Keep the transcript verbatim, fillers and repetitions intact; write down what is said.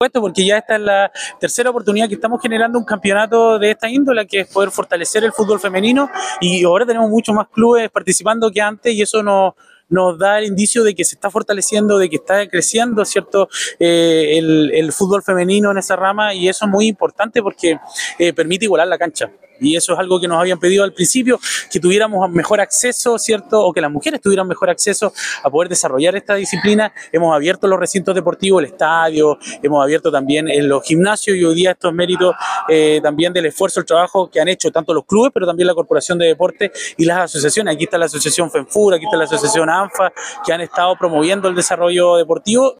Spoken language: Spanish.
Porque ya esta es la tercera oportunidad que estamos generando un campeonato de esta índole, que es poder fortalecer el fútbol femenino, y ahora tenemos muchos más clubes participando que antes, y eso nos, nos da el indicio de que se está fortaleciendo, de que está creciendo, ¿cierto? Eh, el, el fútbol femenino en esa rama, y eso es muy importante porque eh, permite igualar la cancha. Y eso es algo que nos habían pedido al principio, que tuviéramos mejor acceso, ¿cierto? O que las mujeres tuvieran mejor acceso a poder desarrollar esta disciplina. Hemos abierto los recintos deportivos, el estadio, hemos abierto también en los gimnasios, y hoy día estos méritos eh, también del esfuerzo, el trabajo que han hecho tanto los clubes, pero también la Corporación de Deportes y las asociaciones. Aquí está la asociación FENFUR, aquí está la asociación ANFA, que han estado promoviendo el desarrollo deportivo.